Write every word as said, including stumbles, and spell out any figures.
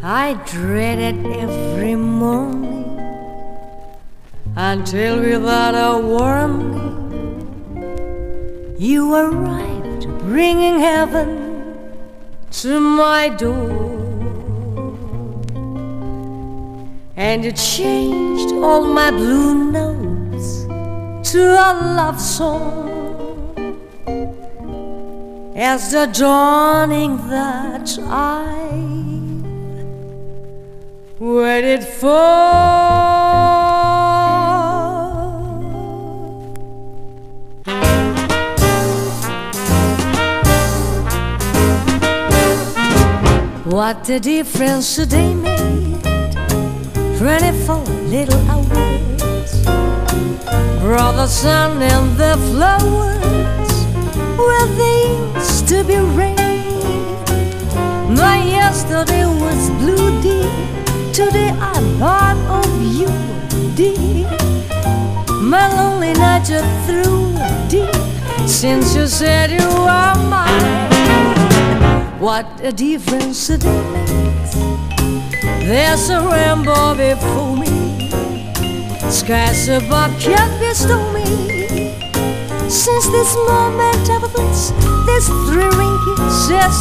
I dreaded every morning until without a warning you arrived bringing heaven to my door. And you changed all my blue notes to a love song as the dawning that I've waited for. What a difference a day made, twenty-four little hours. Brother, sun, and the flowers where they used to be rain. My yesterday was blue, dear. Today I thought of you, dear. My lonely nights are through, dear, since you said you are mine. What a difference a day makes. There's a rainbow before me, skies above can't be stormy. Since this moment of bliss, this thrilling kiss